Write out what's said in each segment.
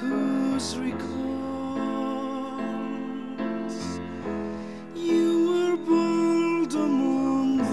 those records. You were bold among the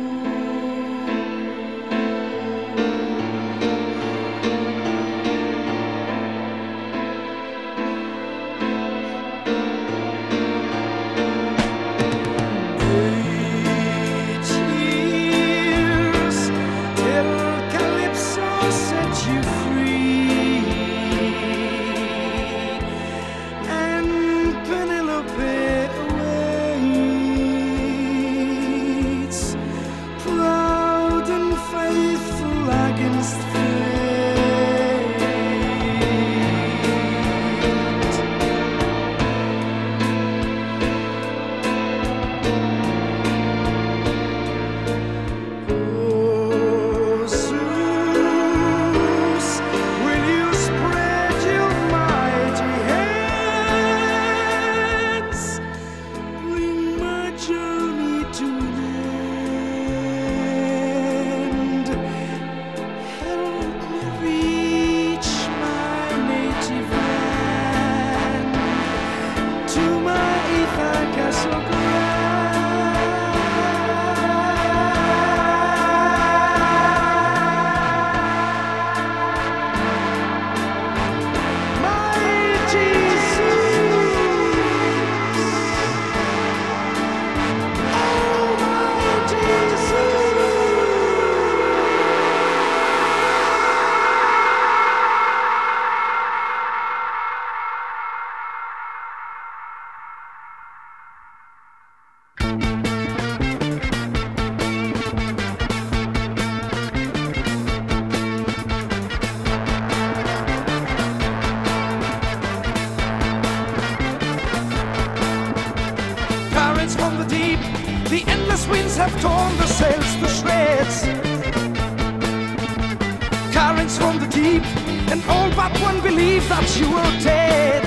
from the deep, the endless winds have torn the sails to shreds. Currents from the deep, and all but one believe that you are dead.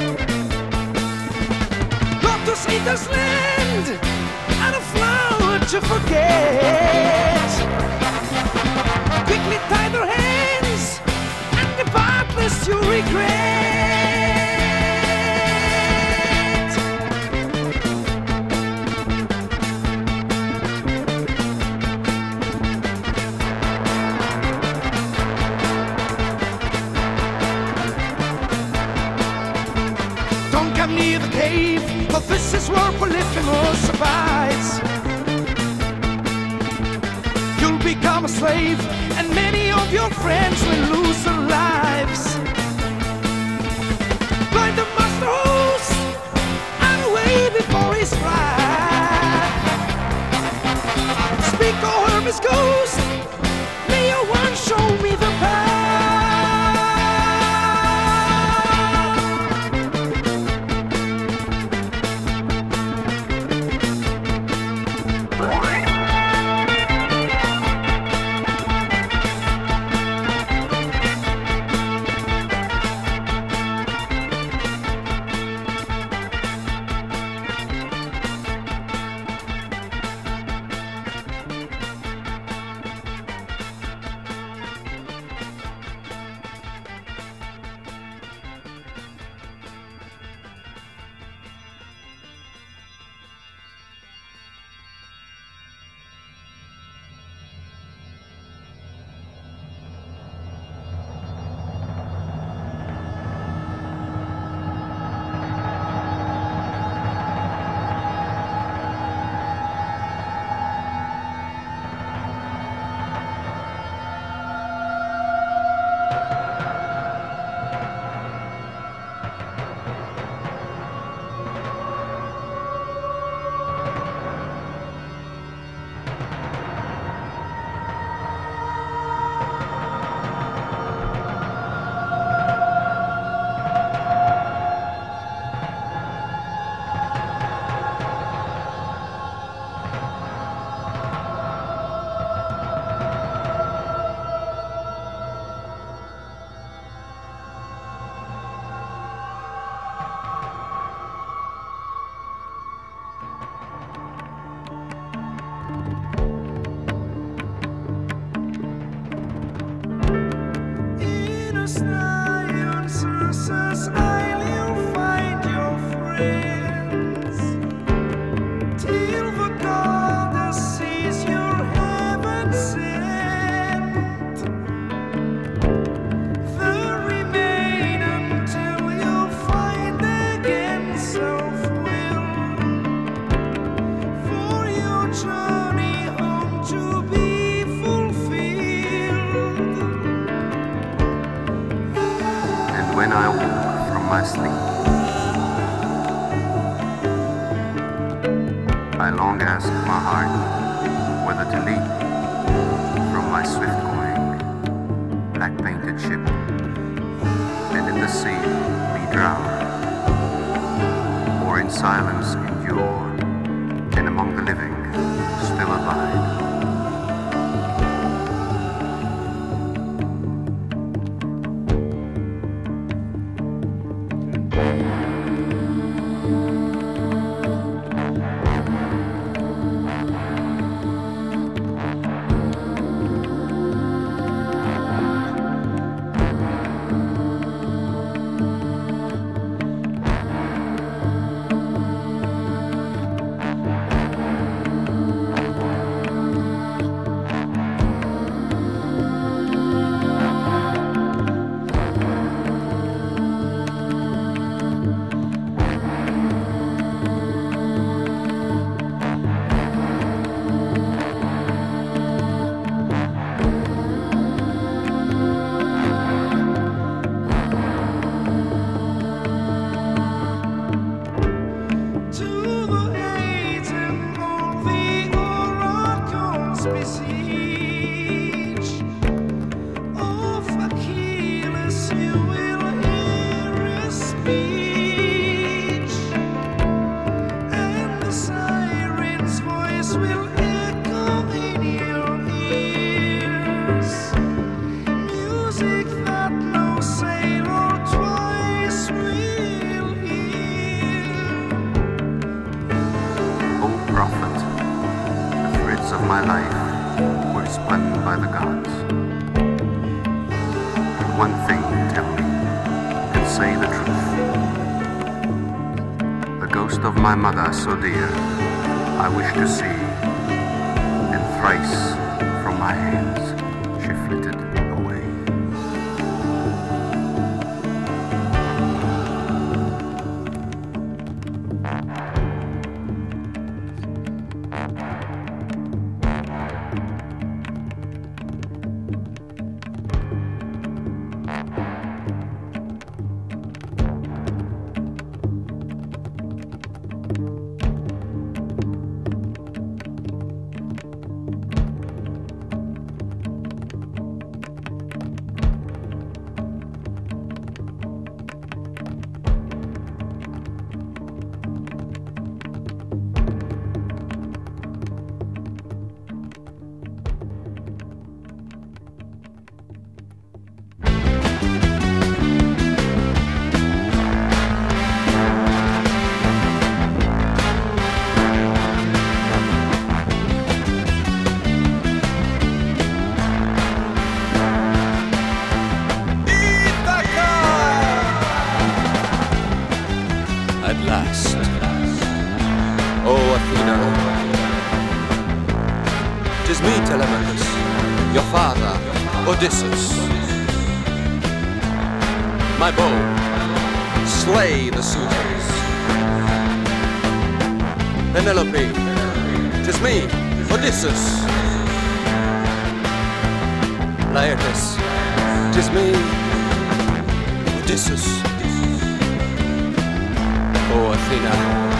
Not to see this land, and a flower to forget. Quickly tie their hands, and depart lest you regret. Come near the cave, for this is where Polyphemus abides. You'll become a slave, and many of your friends will lose their lives. Blind the master host, and away before his wrath. Speak, O Hermes ghost, may your one show me the path. when I woke from my sleep, I long asked my heart whether to leap from my swift-going, black-painted ship, and in the sea be drowned, or in silence endure, and among the living still abide. My life were spun by the gods. One thing tell me, and say the truth. The ghost of my mother so dear, I wish to see, and thrice from my hands she flitted away. At last, oh Athena, 'tis me, Telemachus, your father, Odysseus. My bow, slay the suitors. Penelope, 'tis me, Odysseus. Laertes, 'tis me, Odysseus. Oh Athena,